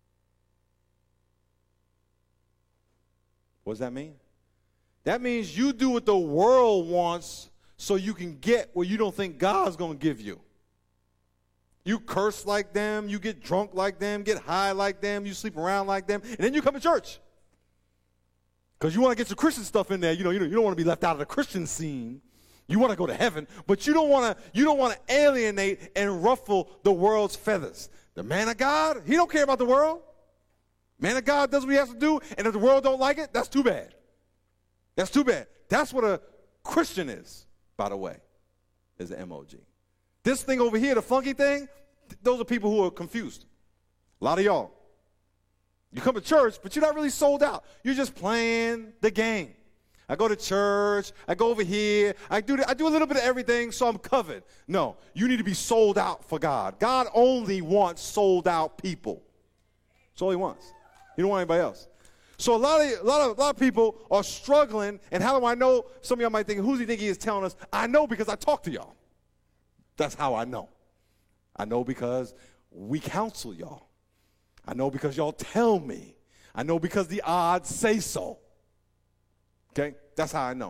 A: What does that mean? That means you do what the world wants so you can get what you don't think God's going to give you. You curse like them, you get drunk like them, get high like them, you sleep around like them, and then you come to church. Because you want to get your Christian stuff in there. You know, you don't, you don't want to be left out of the Christian scene. You want to go to heaven, but you don't want to you don't want to alienate and ruffle the world's feathers. The man of God, he don't care about the world. Man of God does what he has to do, and if the world don't like it, that's too bad. That's too bad. That's what a Christian is, by the way, is an M O G. This thing over here, the funky thing, th- those are people who are confused. A lot of y'all. You come to church, but you're not really sold out. You're just playing the game. I go to church. I go over here. I do I do a little bit of everything, so I'm covered. No, you need to be sold out for God. God only wants sold out people. That's all he wants. He don't want anybody else. So a lot of a lot of a lot of people are struggling. And how do I know? Some of y'all might think, who's he think he is telling us? I know because I talk to y'all. That's how I know. I know because we counsel y'all. I know because y'all tell me. I know because the odds say so. Okay? That's how I know.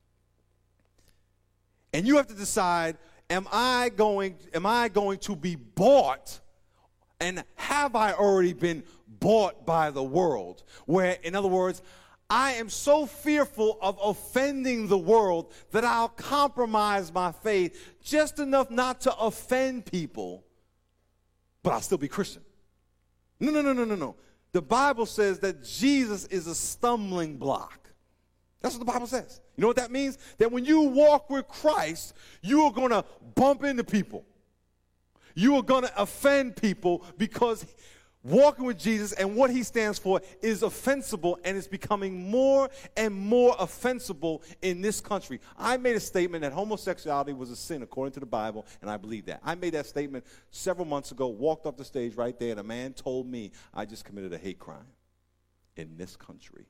A: And you have to decide, am I going, am I going to be bought, and have I already been bought by the world? Where, in other words, I am so fearful of offending the world that I'll compromise my faith just enough not to offend people, but I'll still be Christian. No, no, no, no, no, no. The Bible says that Jesus is a stumbling block. That's what the Bible says. You know what that means? That when you walk with Christ, you are going to bump into people. You are going to offend people because walking with Jesus and what he stands for is offensible, and it's becoming more and more offensible in this country. I made a statement that homosexuality was a sin according to the Bible, and I believe that. I made that statement several months ago, walked off the stage right there, and a man told me I just committed a hate crime in this country.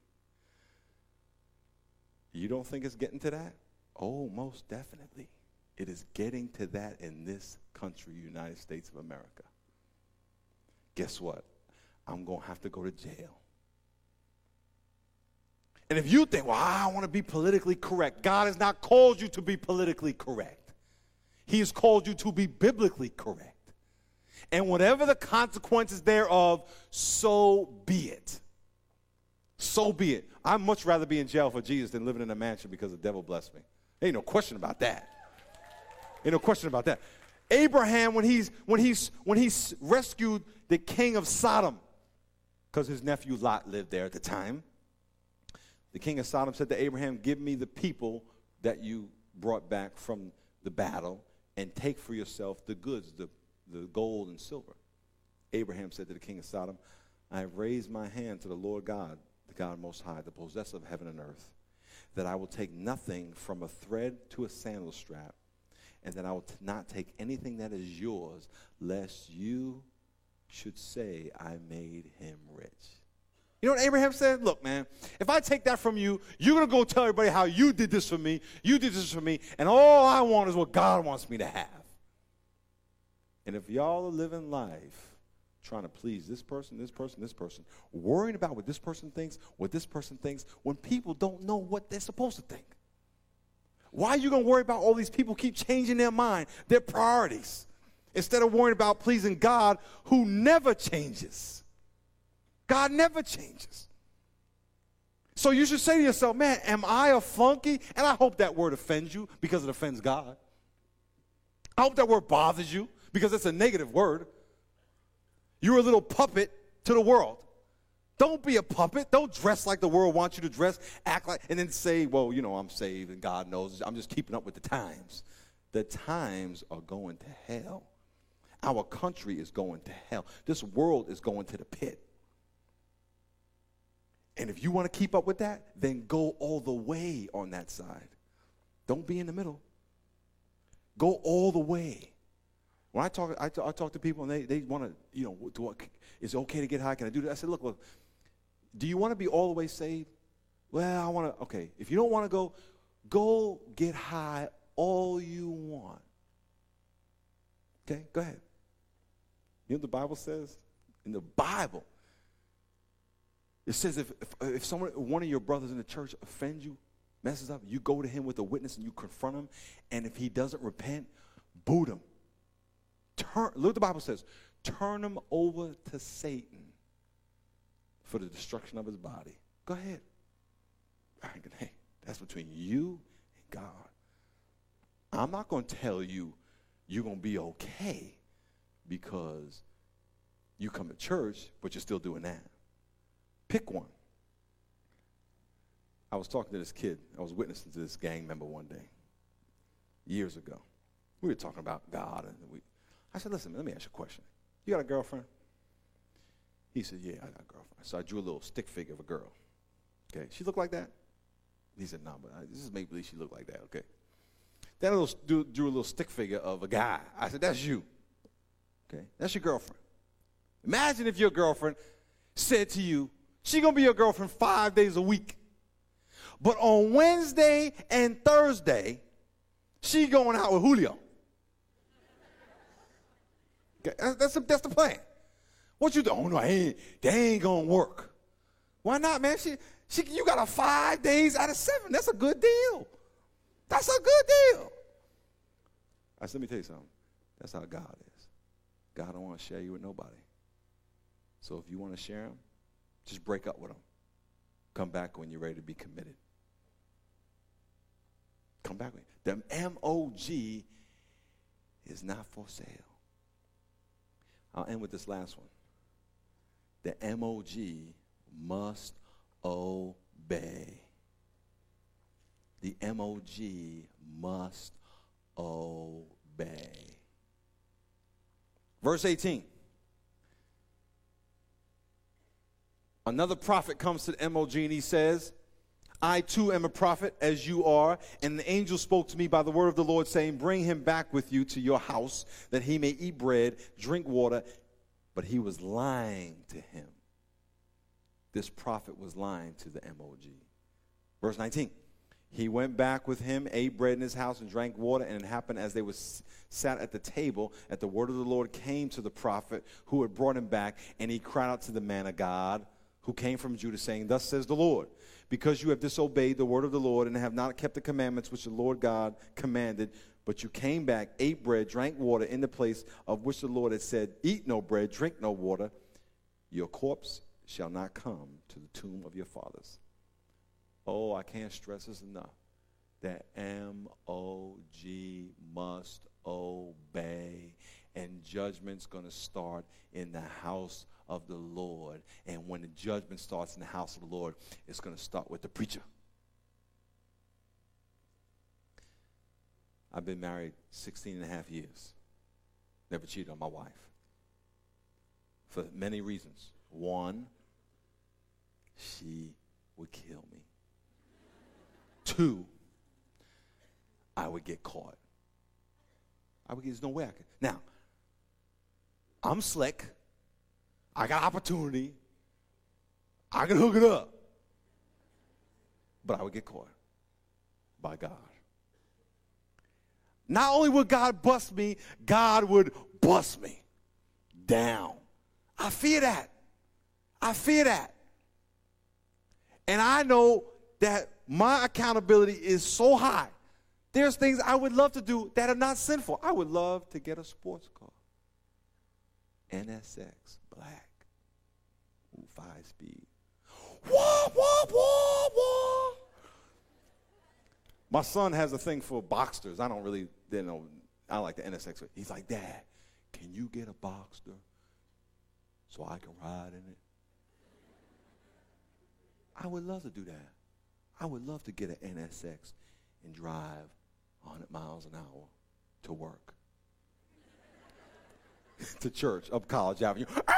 A: You don't think it's getting to that? Oh, most definitely. It is getting to that in this country, United States of America. Guess what? I'm going to have to go to jail. And if you think, well, I want to be politically correct, God has not called you to be politically correct. He has called you to be biblically correct. And whatever the consequences thereof, so be it. So be it. I'd much rather be in jail for Jesus than living in a mansion because the devil blessed me. Ain't no question about that. Ain't no question about that. Abraham, when he's when he's when he's rescued the king of Sodom, because his nephew Lot lived there at the time, the king of Sodom said to Abraham, give me the people that you brought back from the battle and take for yourself the goods, the, the gold and silver. Abraham said to the king of Sodom, I have raised my hand to the Lord God, the God Most High, the possessor of heaven and earth, that I will take nothing from a thread to a sandal strap, and that I will t- not take anything that is yours, lest you should say I made him rich. You know what Abraham said? Look, man, if I take that from you, you're going to go tell everybody how you did this for me, you did this for me, and all I want is what God wants me to have. And if y'all are living life trying to please this person, this person, this person, worrying about what this person thinks, what this person thinks, when people don't know what they're supposed to think. Why are you going to worry about all these people keep changing their mind, their priorities, instead of worrying about pleasing God who never changes? God never changes. So you should say to yourself, man, am I a flunky? And I hope that word offends you because it offends God. I hope that word bothers you because it's a negative word. You're a little puppet to the world. Don't be a puppet. Don't dress like the world wants you to dress, act like, and then say, well, you know, I'm saved and God knows. I'm just keeping up with the times. The times are going to hell. Our country is going to hell. This world is going to the pit. And if you want to keep up with that, then go all the way on that side. Don't be in the middle. Go all the way. When I talk, I talk, I talk to people and they, they want to, you know, do what, is it okay to get high? Can I do that? I said, look, look, do you want to be all the way saved? Well, I want to, okay. If you don't want to go, go get high all you want. Okay, go ahead. You know what the Bible says? In the Bible, it says if, if, if someone, one of your brothers in the church offends you, messes up, you go to him with a witness and you confront him, and if he doesn't repent, boot him. Turn, look what the Bible says. Turn him over to Satan for the destruction of his body. Go ahead. Hey, that's between you and God. I'm not going to tell you you're going to be okay because you come to church, but you're still doing that. Pick one. I was talking to this kid. I was witnessing to this gang member one day, years ago. We were talking about God, and we, I said, listen, let me ask you a question. You got a girlfriend? He said, yeah, I got a girlfriend. So I drew a little stick figure of a girl. Okay, she looked like that? He said, no, but I, this is make believe she looked like that, okay. Then I little, drew, drew a little stick figure of a guy. I said, that's you. Okay, that's your girlfriend. Imagine if your girlfriend said to you, she going to be your girlfriend five days a week. But on Wednesday and Thursday, she going out with Julio. Okay, that's, that's the plan. What you do? Oh, no, ain't, they ain't going to work. Why not, man? She, she, you got a five days out of seven. That's a good deal. That's a good deal. I said, let me tell you something. That's how God is. God don't want to share you with nobody. So if you want to share him, just break up with him. Come back when you're ready to be committed. Come back with him. The M O G is not for sale. I'll end with this last one. The M O G must obey. The M O G must obey. Verse eighteen. Another prophet comes to the M O G and he says, I too am a prophet as you are. And the angel spoke to me by the word of the Lord, saying, bring him back with you to your house, that he may eat bread, drink water. But he was lying to him. This prophet was lying to the M O G. Verse nineteen. He went back with him, ate bread in his house, and drank water. And it happened as they were sat at the table, that the word of the Lord came to the prophet who had brought him back. And he cried out to the man of God who came from Judah, saying, thus says the Lord, because you have disobeyed the word of the Lord and have not kept the commandments which the Lord God commanded, but you came back, ate bread, drank water in the place of which the Lord had said, eat no bread, drink no water, your corpse shall not come to the tomb of your fathers. Oh, I can't stress this enough. That M O G must obey, and judgment's going to start in the house of the Lord. And when the judgment starts in the house of the Lord, it's going to start with the preacher. I've been married sixteen and a half years. Never cheated on my wife. For many reasons. One, she would kill me. Two, I would get caught. I would get, there's no way I could. Now, I'm slick. I got opportunity. I can hook it up. But I would get caught by God. Not only would God bust me, God would bust me down. I fear that. I fear that. And I know that my accountability is so high. There's things I would love to do that are not sinful. I would love to get a sports car. N S X, black, ooh, five speed. Wah, wah, wah, wah. My son has a thing for Boxsters. I don't really, you know, I like the N S X. He's like, Dad, can you get a Boxster so I can ride in it? I would love to do that. I would love to get an N S X and drive one hundred miles an hour to work. To church, up College Avenue. Ah!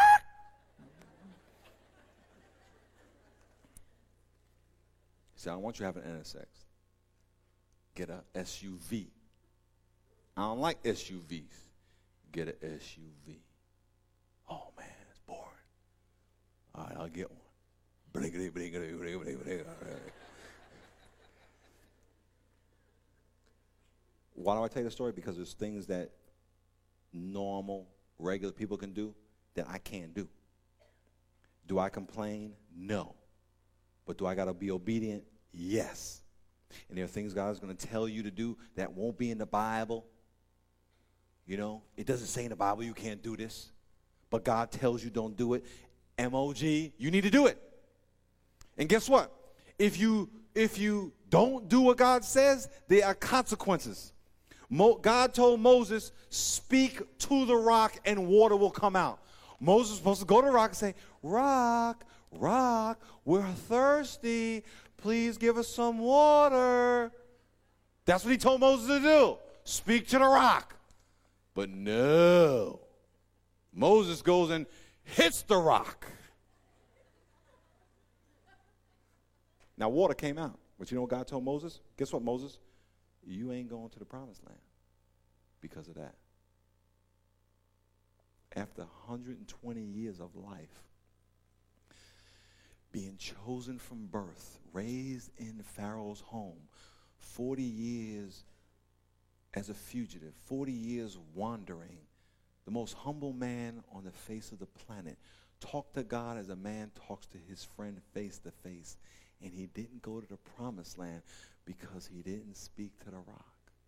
A: See, I don't want you to have an N S X. Get a S U V. I don't like S U Vs. Get an S U V. Oh, man, it's boring. All right, I'll get one. Blinkety, blinkety, blinkety, blinkety. Why do I tell you the story? Because there's things that normal, regular people can do that I can't do. Do I complain? No. But do I got to be obedient? Yes. And there are things God is going to tell you to do that won't be in the Bible. You know, it doesn't say in the Bible you can't do this, but God tells you don't do it. M O G, you need to do it. And guess what? If you if you don't do what God says, there are consequences. Mo- God told Moses, speak to the rock and water will come out. Moses was supposed to go to the rock and say, rock, rock, we're thirsty. Please give us some water. That's what he told Moses to do. Speak to the rock. But no. Moses goes and hits the rock. Now water came out. But you know what God told Moses? Guess what, Moses? You ain't going to the promised land because of that. After one hundred twenty years of life, being chosen from birth, raised in Pharaoh's home, forty years as a fugitive, forty years wandering, the most humble man on the face of the planet, talked to God as a man talks to his friend face to face, and he didn't go to the promised land because he didn't speak to the rock.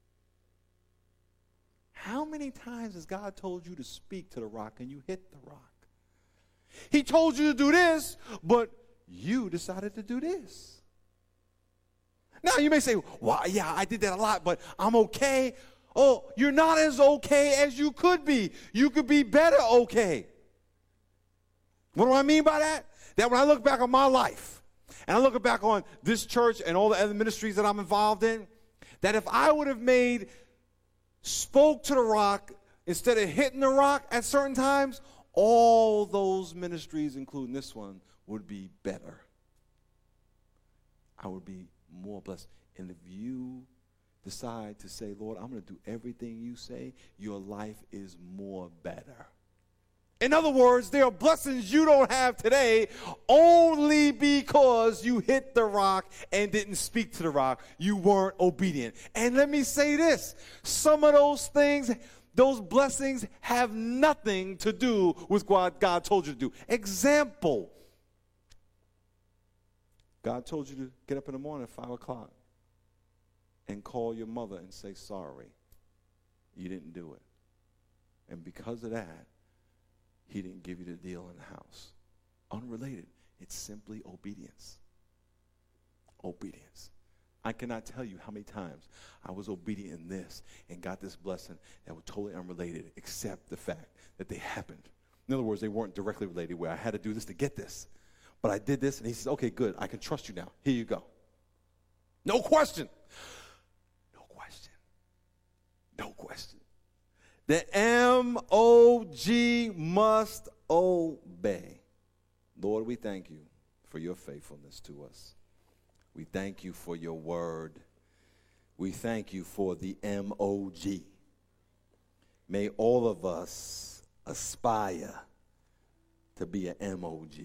A: How many times has God told you to speak to the rock and you hit the rock? He told you to do this, but you decided to do this. Now you may say, well, yeah, I did that a lot, but I'm okay. Oh, you're not as okay as you could be. You could be better okay. What do I mean by that? That when I look back on my life, and I look back on this church and all the other ministries that I'm involved in, that if I would have made, spoke to the rock instead of hitting the rock at certain times, all those ministries, including this one, would be better. I would be more blessed. And if you decide to say, Lord, I'm going to do everything you say, your life is more better. In other words, there are blessings you don't have today only because you hit the rock and didn't speak to the rock. You weren't obedient. And let me say this. Some of those things, those blessings have nothing to do with what God told you to do. Example. God told you to get up in the morning at five o'clock and call your mother and say sorry. You didn't do it. And because of that, he didn't give you the deal in the house. Unrelated. It's simply obedience. Obedience. I cannot tell you how many times I was obedient in this and got this blessing that was totally unrelated, except the fact that they happened. In other words, they weren't directly related where I had to do this to get this. But I did this, and he says, okay, good. I can trust you now. Here you go. No question. No question. No question. The M O G must obey. Lord, we thank you for your faithfulness to us. We thank you for your word. We thank you for the M O G. May all of us aspire to be an M O G.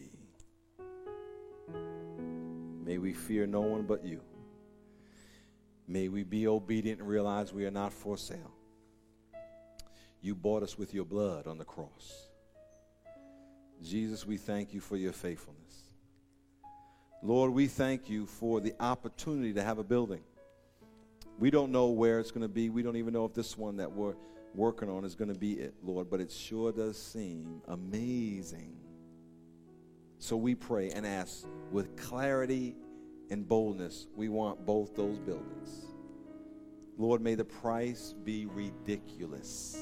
A: May we fear no one but you. May we be obedient and realize we are not for sale. You bought us with your blood on the cross. Jesus, we thank you for your faithfulness. Lord, we thank you for the opportunity to have a building. We don't know where it's going to be. We don't even know if this one that we're working on is going to be it, Lord, but it sure does seem amazing. So we pray and ask with clarity and boldness, we want both those buildings. Lord, may the price be ridiculous.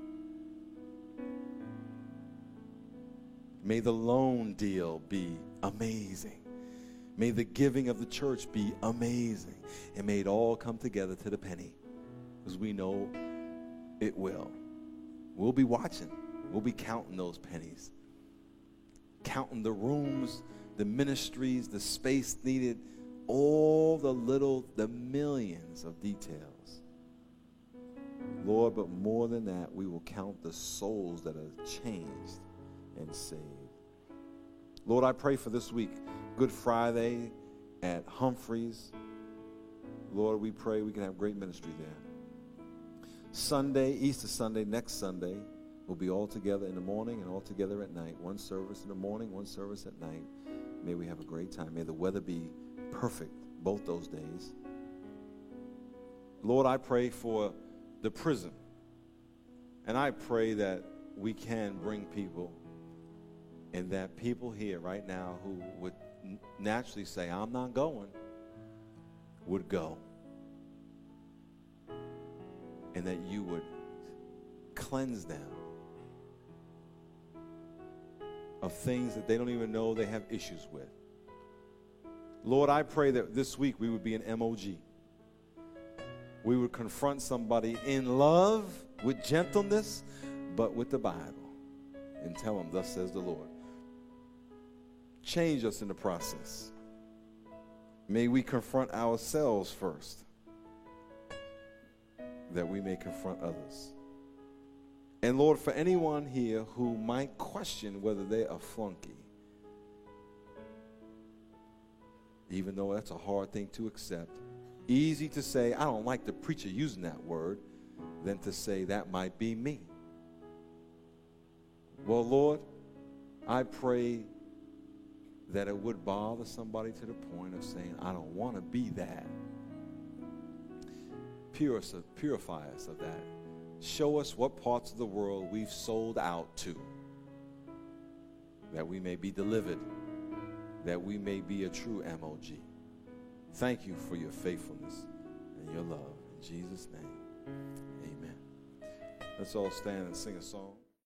A: May the loan deal be amazing. May the giving of the church be amazing. And may it all come together to the penny, because we know it will. We'll be watching. We'll be counting those pennies. Counting the rooms, the ministries, the space needed, all the little, the millions of details. Lord, but more than that, we will count the souls that are changed and saved. Lord, I pray for this week, Good Friday at Humphreys. Lord, we pray we can have great ministry there. Sunday, Easter Sunday, next Sunday, we'll be all together in the morning and all together at night. One service in the morning, one service at night. May we have a great time. May the weather be perfect both those days. Lord, I pray for the prison. And I pray that we can bring people, and that people here right now who would naturally say, I'm not going, would go. And that you would cleanse them of things that they don't even know they have issues with. Lord, I pray that this week we would be an M O G. We would confront somebody in love, with gentleness, but with the Bible, and tell them, thus says the Lord. Change us in the process. May we confront ourselves first, that we may confront others. And Lord, for anyone here who might question whether they're a flunky, even though that's a hard thing to accept, easy to say, I don't like the preacher using that word, than to say that might be me. Well, Lord, I pray that it would bother somebody to the point of saying, I don't want to be that. Purify us of that. Show us what parts of the world we've sold out to, that we may be delivered, that we may be a true M O G. Thank you for your faithfulness and your love. In Jesus' name, amen. Let's all stand and sing a song.